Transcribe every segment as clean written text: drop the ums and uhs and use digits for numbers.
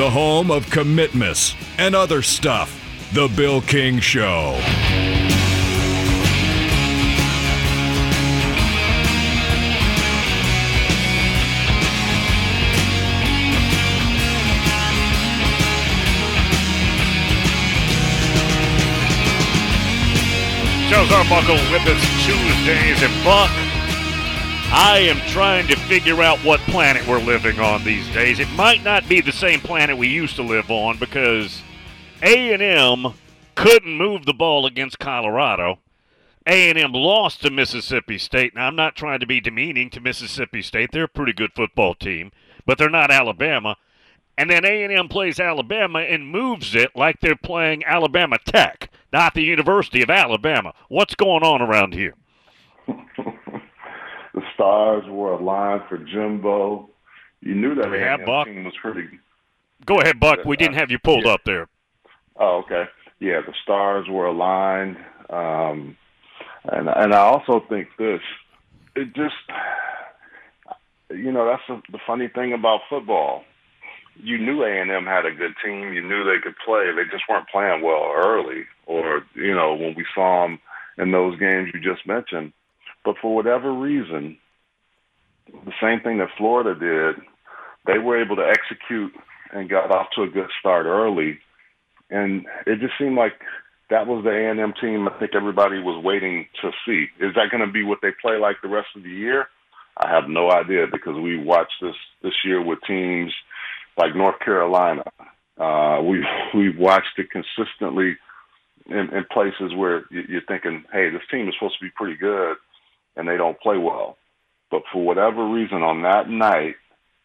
the home of commitments and other stuff. The Bill King Show. Joe's Arbuckle with us Tuesdays, and Buck, I am trying to figure out what planet we're living on these days. It might not be the same planet we used to live on because A&M couldn't move the ball against Colorado. A&M lost to Mississippi State. Now, I'm not trying to be demeaning to Mississippi State. They're a pretty good football team, but they're not Alabama. And then A&M plays Alabama and moves it like they're playing Alabama Tech, not the University of Alabama. What's going on around here? The stars were aligned for Jimbo. You knew that A&M team was pretty. Go ahead, Buck. We didn't have you pulled up there. Oh, okay. Yeah, the stars were aligned. And I also think this. It just, that's the funny thing about football. You knew A&M had a good team. You knew they could play. They just weren't playing well early or, when we saw them in those games you just mentioned. But for whatever reason, the same thing that Florida did, they were able to execute and got off to a good start early. And it just seemed like that was the A&M team I think everybody was waiting to see. Is that going to be what they play like the rest of the year? I have no idea because we watched this year with teams like North Carolina. We've watched it consistently in places where you're thinking, hey, this team is supposed to be pretty good, and they don't play well. But for whatever reason, on that night,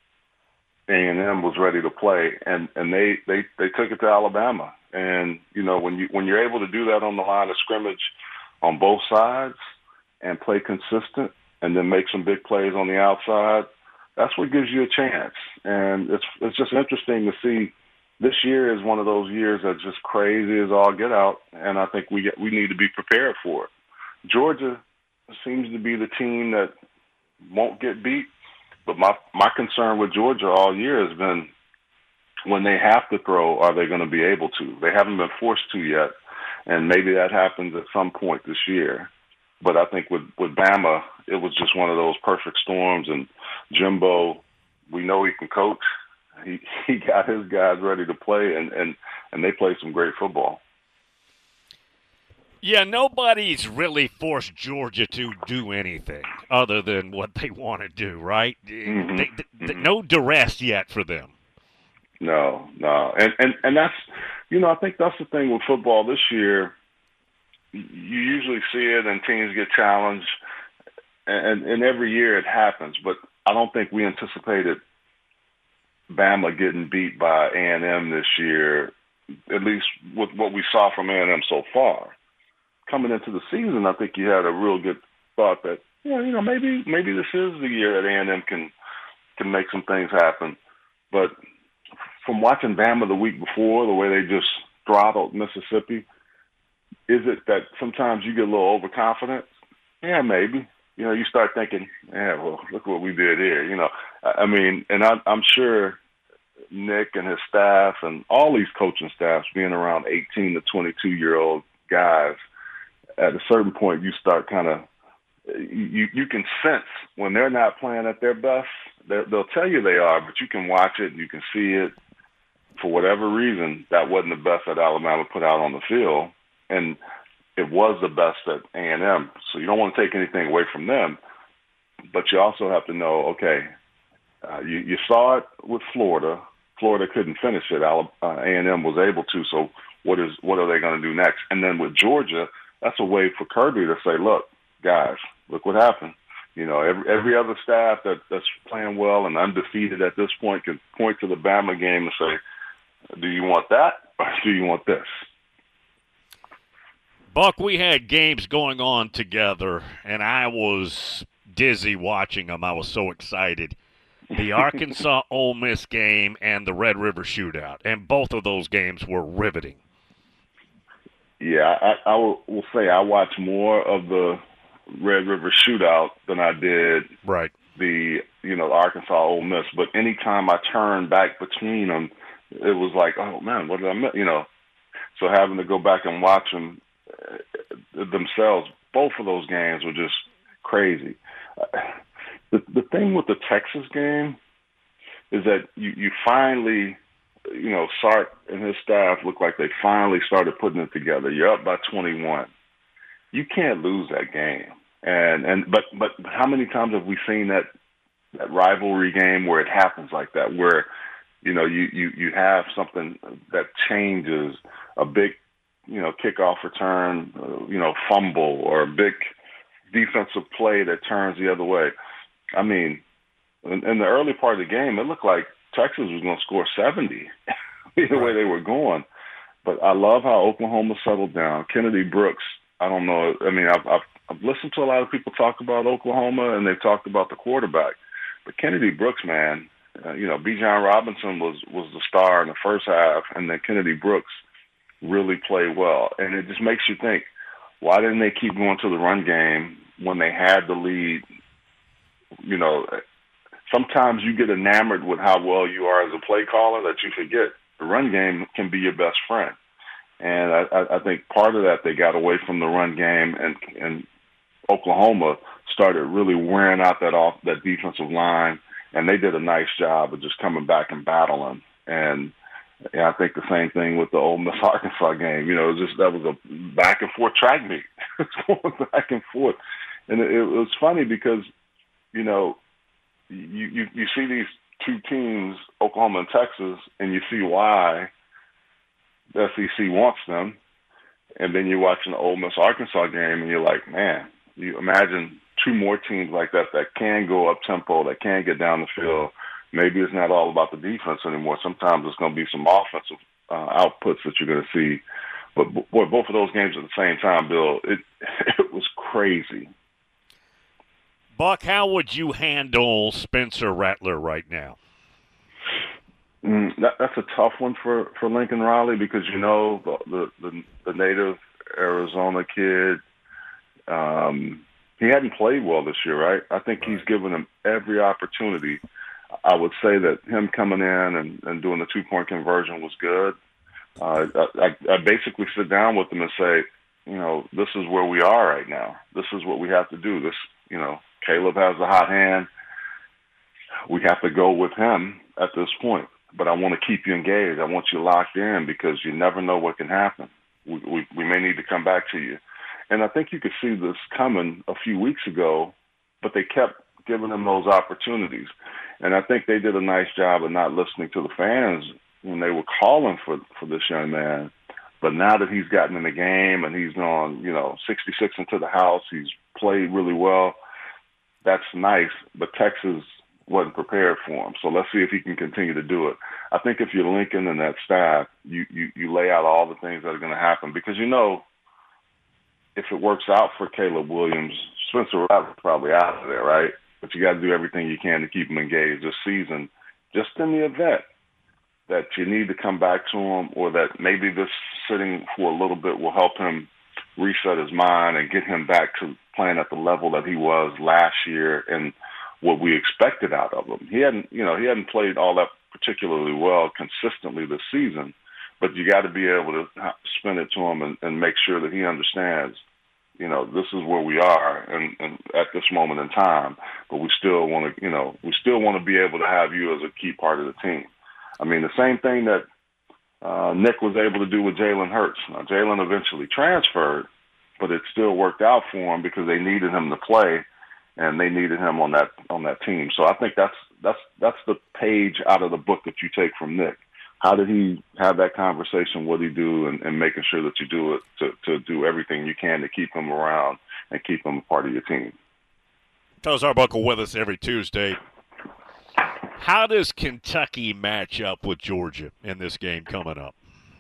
A&M was ready to play, and they took it to Alabama. And when you're able to do that on the line of scrimmage on both sides and play consistent, and then make some big plays on the outside, that's what gives you a chance. And it's just interesting to see. This year is one of those years that's just crazy as all get out, and I think we need to be prepared for it. Georgia seems to be the team that won't get beat, but my concern with Georgia all year has been when they have to throw, are they going to be able to? They haven't been forced to yet, and maybe that happens at some point this year. But I think with Bama, it was just one of those perfect storms, and Jimbo, we know he can coach. He got his guys ready to play, and they played some great football. Yeah, nobody's really forced Georgia to do anything other than what they want to do, right? Mm-hmm. No duress yet for them. No. And that's, I think that's the thing with football this year. You usually see it and teams get challenged, and every year it happens. But I don't think we anticipated Bama getting beat by A&M this year, at least with what we saw from A&M so far. Coming into the season, I think you had a real good thought that, maybe this is the year that A&M can make some things happen. But from watching Bama the week before, the way they just throttled Mississippi, is it that sometimes you get a little overconfident? Yeah, maybe. You start thinking, well, look what we did here. And I'm sure Nick and his staff and all these coaching staffs being around 18 to 22-year-old guys, at a certain point you start kind of you can sense when they're not playing at their best. They'll tell you they are, but you can watch it and you can see it. For whatever reason, that wasn't the best that Alabama put out on the field, and it was the best at A&M. So you don't want to take anything away from them, but you also have to know, okay, you saw it with Florida. Florida couldn't finish it. A&M was able to. So what are they going to do next? And then with Georgia, that's a way for Kirby to say, look, guys, look what happened. Every other staff that's playing well and undefeated at this point can point to the Bama game and say, do you want that or do you want this? Buck, we had games going on together, and I was dizzy watching them. I was so excited. The Arkansas-Ole Miss game and the Red River Shootout, and both of those games were riveting. Yeah, I will say I watched more of the Red River Shootout than I did the Arkansas Ole Miss. But anytime I turn back between them, it was like, oh man, what did I miss? So having to go back and watch them themselves, both of those games were just crazy. The thing with the Texas game is that you finally, Sark and his staff look like they finally started putting it together. You're up by 21. You can't lose that game. But how many times have we seen that rivalry game where it happens like that, where you have something that changes, a big kickoff return, fumble, or a big defensive play that turns the other way. I mean, in the early part of the game, it looked like Texas was going to score 70 the way they were going. But I love how Oklahoma settled down. Kennedy Brooks, I don't know. I mean, I've listened to a lot of people talk about Oklahoma, and they've talked about the quarterback. But Kennedy Brooks, man, Bijan Robinson was the star in the first half, and then Kennedy Brooks really played well. And it just makes you think, why didn't they keep going to the run game when they had the lead? Sometimes you get enamored with how well you are as a play caller that you forget the run game can be your best friend. And I think part of that, they got away from the run game, and Oklahoma started really wearing out that defensive line, and they did a nice job of just coming back and battling. And I think the same thing with the Ole Miss Arkansas game. That was a back and forth track meet. It's going back and forth, and it was funny because you see these two teams, Oklahoma and Texas, and you see why the SEC wants them, and then you're watching the Ole Miss Arkansas game, and you're like, man, you imagine two more teams like that can go up tempo, that can get down the field. Maybe it's not all about the defense anymore. Sometimes it's going to be some offensive outputs that you're going to see. But boy, both of those games at the same time, Bill, it was crazy. Buck, how would you handle Spencer Rattler right now? That's a tough one for Lincoln Riley because the native Arizona kid. He hadn't played well this year, right? I think he's given him every opportunity. I would say that him coming in and doing the 2-point conversion was good. I basically sit down with him and say, this is where we are right now. This is what we have to do. Caleb has the hot hand. We have to go with him at this point. But I want to keep you engaged. I want you locked in because you never know what can happen. We may need to come back to you. And I think you could see this coming a few weeks ago, but they kept giving him those opportunities. And I think they did a nice job of not listening to the fans when they were calling for this young man. But now that he's gotten in the game and he's gone, 66 into the house, he's played really well, that's nice. But Texas wasn't prepared for him. So let's see if he can continue to do it. I think if you're Lincoln and that staff, you lay out all the things that are going to happen because if it works out for Caleb Williams, Spencer Rattler's probably out of there, right? But you got to do everything you can to keep him engaged this season, just in the event that you need to come back to him or that maybe this sitting for a little bit will help him reset his mind and get him back to playing at the level that he was last year and what we expected out of him. He hadn't played all that particularly well consistently this season, but you got to be able to spin it to him and make sure that he understands, this is where we are and at this moment in time, but we still want to be able to have you as a key part of the team. I mean, the same thing that Nick was able to do with Jalen Hurts. Now, Jalen eventually transferred, but it still worked out for him because they needed him to play and they needed him on that team. So I think that's the page out of the book that you take from Nick. How did he have that conversation? What did he do? And making sure that you do it to do everything you can to keep him around and keep him a part of your team. Coach Arbuckle with us every Tuesday. How does Kentucky match up with Georgia in this game coming up?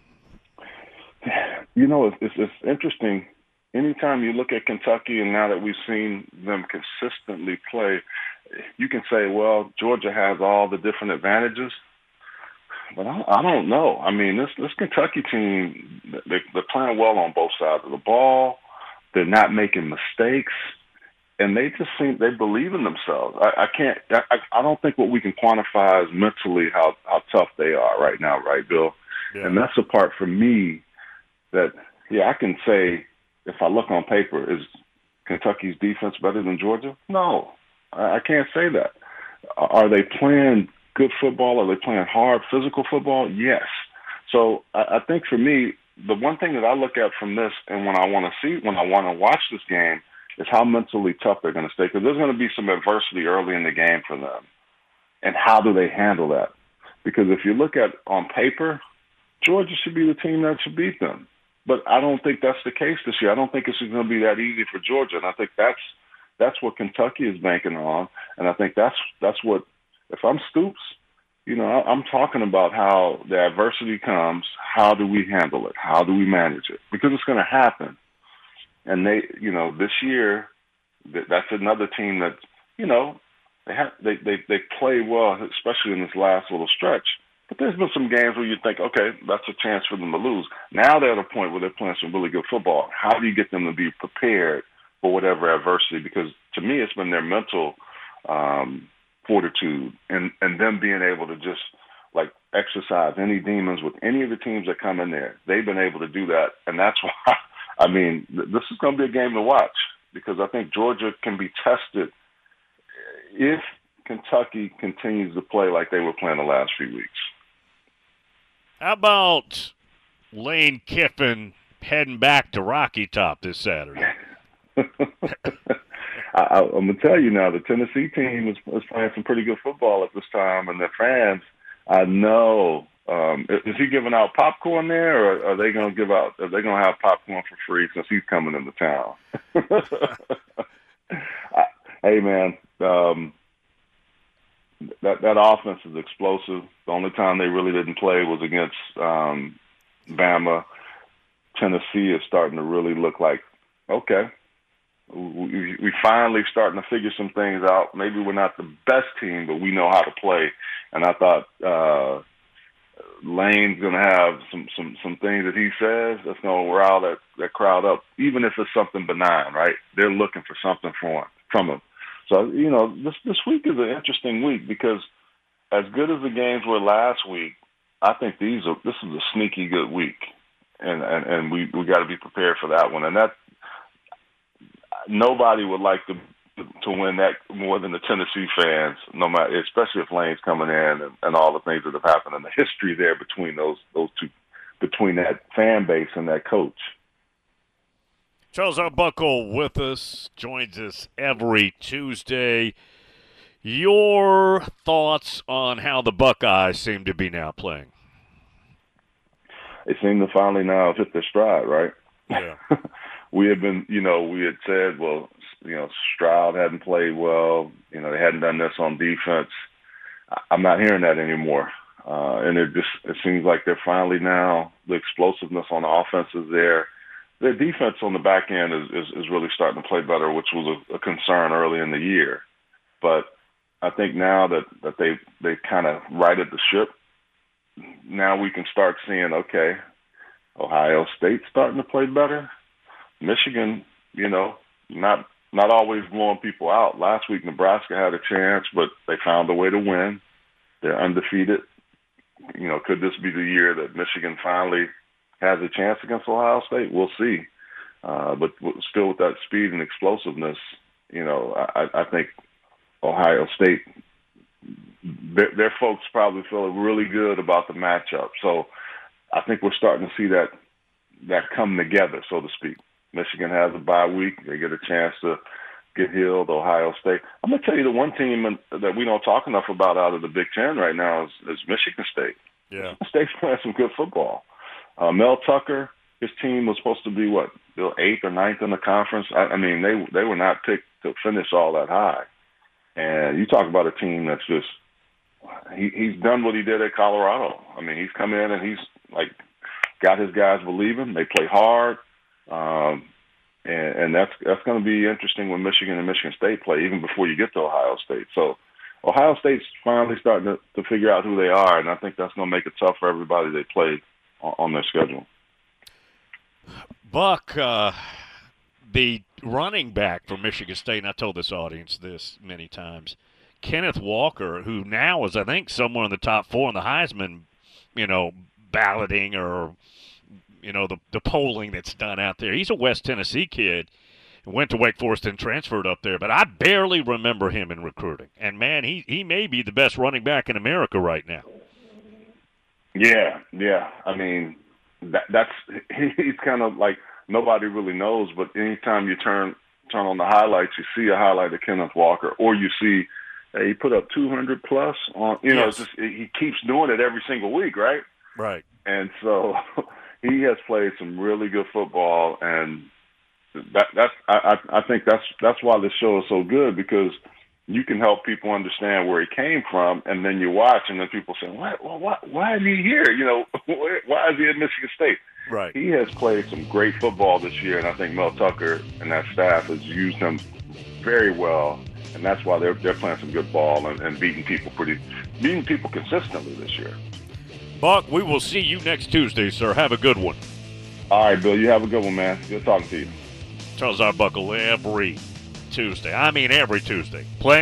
It's interesting. Anytime you look at Kentucky, and now that we've seen them consistently play, you can say, well, Georgia has all the different advantages. But I don't know. I mean, this Kentucky team, they're playing well on both sides of the ball. They're not making mistakes. and they just seem they believe in themselves. I don't think what we can quantify is mentally how tough they are right now, right, Bill? Yeah. And that's the part for me that I can say if I look on paper, is Kentucky's defense better than Georgia? No, I can't say that. Are they playing good football? Are they playing hard physical football? Yes. So I think for me, the one thing that I look at from this, and when I want to watch this game, is how mentally tough they're going to stay, because there's going to be some adversity early in the game for them. And how do they handle that? Because if you look at on paper, Georgia should be the team that should beat them. But I don't think that's the case this year. I don't think it's going to be that easy for Georgia. And I think that's what Kentucky is banking on. And I think that's what, if I'm Stoops, I'm talking about how the adversity comes. How do we handle it? How do we manage it? Because it's going to happen. And they, this year, that's another team that, they play well, especially in this last little stretch. But there's been some games where you think, okay, that's a chance for them to lose. Now they're at a point where they're playing some really good football. How do you get them to be prepared for whatever adversity? Because to me, it's been their mental fortitude and them being able to just like exercise any demons with any of the teams that come in there. They've been able to do that. And that's why, this is going to be a game to watch, because I think Georgia can be tested if Kentucky continues to play like they were playing the last few weeks. How about Lane Kiffin heading back to Rocky Top this Saturday? I'm going to tell you now, the Tennessee team is playing some pretty good football at this time, and their fans, I know. Is he giving out popcorn there, or are they going to have popcorn for free since he's coming into town? Hey, man, that offense is explosive. The only time they really didn't play was against Bama. Tennessee is starting to really look like, okay, we finally starting to figure some things out. Maybe we're not the best team, but we know how to play. And I thought Lane's going to have some things that he says that's going to rile that crowd up, even if it's something benign, right? They're looking for something from him. So, this week is an interesting week, because as good as the games were last week, I think this is a sneaky good week. And we got to be prepared for that one. And that nobody would like to win that more than the Tennessee fans, no matter, especially if Lane's coming in and all the things that have happened in the history there between those two, between that fan base and that coach. Charles Arbuckle with us, joins us every Tuesday. Your thoughts on how the Buckeyes seem to be now playing? They seem to finally now hit their stride, right? Yeah. We had said, well, Stroud hadn't played well. They hadn't done this on defense. I'm not hearing that anymore. And it seems like they're finally now, the explosiveness on the offense is there. Their defense on the back end is really starting to play better, which was a concern early in the year. But I think now that they kind of righted the ship, now we can start seeing, okay, Ohio State's starting to play better. Michigan, not always blowing people out. Last week, Nebraska had a chance, but they found a way to win. They're undefeated. Could this be the year that Michigan finally has a chance against Ohio State? We'll see. But still with that speed and explosiveness, I think Ohio State, their folks probably feel really good about the matchup. So I think we're starting to see that come together, so to speak. Michigan has a bye week. They get a chance to get healed. Ohio State. I'm going to tell you the one team that we don't talk enough about out of the Big Ten right now is Michigan State. Yeah. Michigan State's playing some good football. Mel Tucker, his team was supposed to be, Bill, 8th or 9th in the conference? They were not picked to finish all that high. And you talk about a team that's just he's done what he did at Colorado. He's come in and he's got his guys believing. They play hard. And that's going to be interesting when Michigan and Michigan State play, even before you get to Ohio State. So Ohio State's finally starting to figure out who they are, and I think that's going to make it tough for everybody they play on their schedule. Buck, the running back for Michigan State, and I told this audience this many times, Kenneth Walker, who now is, I think, somewhere in the top 4 in the Heisman, balloting or, the polling that's done out there. He's a West Tennessee kid. Went to Wake Forest and transferred up there, but I barely remember him in recruiting. And, man, he may be the best running back in America right now. Yeah. I mean, he's kind of like nobody really knows, but anytime you turn on the highlights, you see a highlight of Kenneth Walker, or you see he put up 200 plus on. Yes. It's just he keeps doing it every single week, right? Right. And so he has played some really good football, and I think that's why this show is so good, because you can help people understand where he came from, and then you watch, and then people say, why is he here? Why is he at Michigan State? Right. He has played some great football this year, and I think Mel Tucker and that staff has used him very well, and that's why they're playing some good ball and beating people consistently this year. Buck, we will see you next Tuesday, sir. Have a good one. All right, Bill, you have a good one, man. Good talking to you. Charles Arbuckle every Tuesday. I mean every Tuesday. Playing